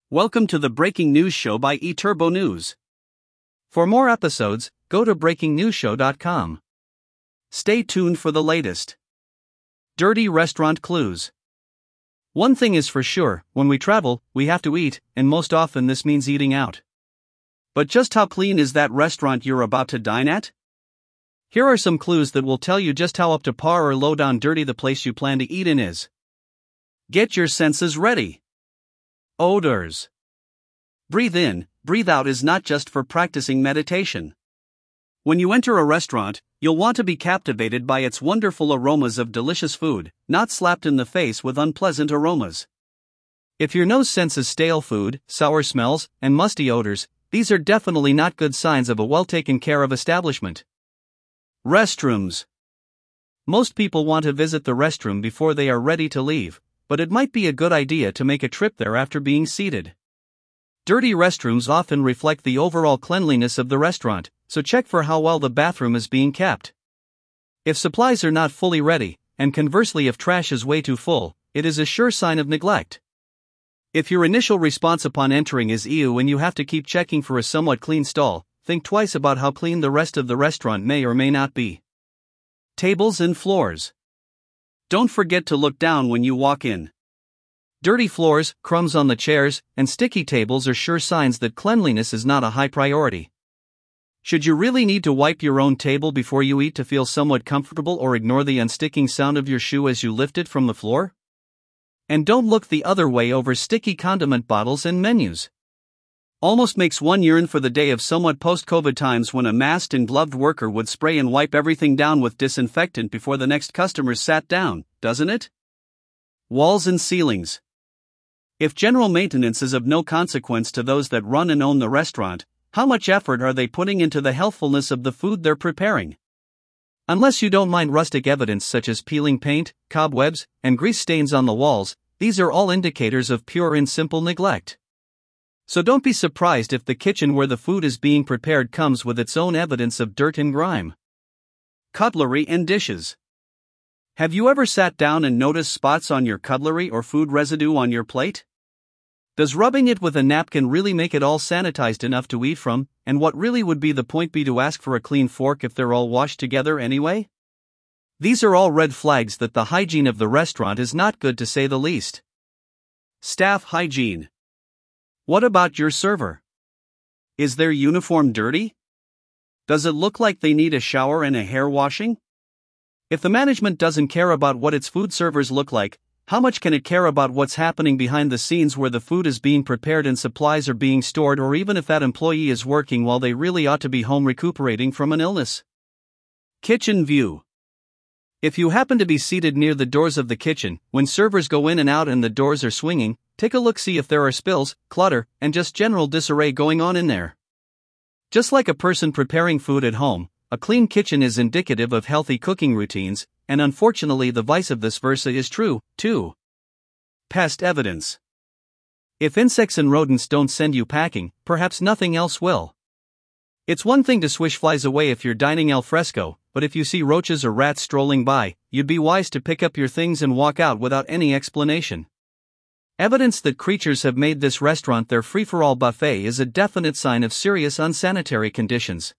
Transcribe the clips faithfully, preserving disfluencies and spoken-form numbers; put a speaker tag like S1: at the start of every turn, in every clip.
S1: Welcome to the Breaking News Show by eTurbo News. For more episodes, go to breaking news show dot com. Stay tuned for the latest. Dirty restaurant clues. One thing is for sure, when we travel, we have to eat, and most often this means eating out. But just how clean is that restaurant you're about to dine at? Here are some clues that will tell you just how up to par or low down dirty the place you plan to eat in is. Get your senses ready. Odors. Breathe in, breathe out is not just for practicing meditation. When you enter a restaurant, you'll want to be captivated by its wonderful aromas of delicious food, not slapped in the face with unpleasant aromas. If your nose senses stale food, sour smells, and musty odors, these are definitely not good signs of a well taken care of establishment. Restrooms. Most people want to visit the restroom before they are ready to leave, but it might be a good idea to make a trip there after being seated. Dirty restrooms often reflect the overall cleanliness of the restaurant, so check for how well the bathroom is being kept. If supplies are not fully ready, and conversely if trash is way too full, it is a sure sign of neglect. If your initial response upon entering is ew and you have to keep checking for a somewhat clean stall, think twice about how clean the rest of the restaurant may or may not be. Tables and floors. Don't forget to look down when you walk in. Dirty floors, crumbs on the chairs, and sticky tables are sure signs that cleanliness is not a high priority. Should you really need to wipe your own table before you eat to feel somewhat comfortable or ignore the unsticking sound of your shoe as you lift it from the floor? And don't look the other way over sticky condiment bottles and menus. Almost makes one yearn for the day of somewhat post-COVID times when a masked and gloved worker would spray and wipe everything down with disinfectant before the next customer sat down, doesn't it? Walls and ceilings. If general maintenance is of no consequence to those that run and own the restaurant, how much effort are they putting into the healthfulness of the food they're preparing? Unless you don't mind rustic evidence such as peeling paint, cobwebs, and grease stains on the walls, these are all indicators of pure and simple neglect. So don't be surprised if the kitchen where the food is being prepared comes with its own evidence of dirt and grime. Cutlery and dishes. Have you ever sat down and noticed spots on your cutlery or food residue on your plate? Does rubbing it with a napkin really make it all sanitized enough to eat from, and what really would be the point be to ask for a clean fork if they're all washed together anyway? These are all red flags that the hygiene of the restaurant is not good to say the least. Staff hygiene. What about your server? Is their uniform dirty? Does it look like they need a shower and a hair washing? If the management doesn't care about what its food servers look like, how much can it care about what's happening behind the scenes where the food is being prepared and supplies are being stored, or even if that employee is working while they really ought to be home recuperating from an illness? Kitchen view. If you happen to be seated near the doors of the kitchen, when servers go in and out and the doors are swinging, take a look, see if there are spills, clutter, and just general disarray going on in there. Just like a person preparing food at home, a clean kitchen is indicative of healthy cooking routines, and unfortunately the vice of this versa is true, too. Pest evidence. If insects and rodents don't send you packing, perhaps nothing else will. It's one thing to swish flies away if you're dining al fresco, but if you see roaches or rats strolling by, you'd be wise to pick up your things and walk out without any explanation. Evidence that creatures have made this restaurant their free-for-all buffet is a definite sign of serious unsanitary conditions.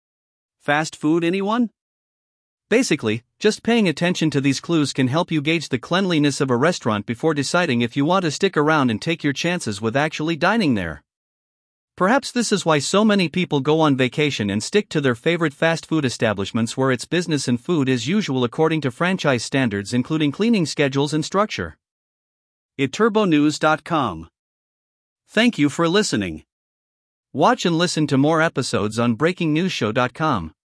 S1: Fast food, anyone? Basically, just paying attention to these clues can help you gauge the cleanliness of a restaurant before deciding if you want to stick around and take your chances with actually dining there. Perhaps this is why so many people go on vacation and stick to their favorite fast food establishments where its business and food is usual according to franchise standards, including cleaning schedules and structure. e turbo news dot com. Thank you for listening. Watch and listen to more episodes on breaking news show dot com.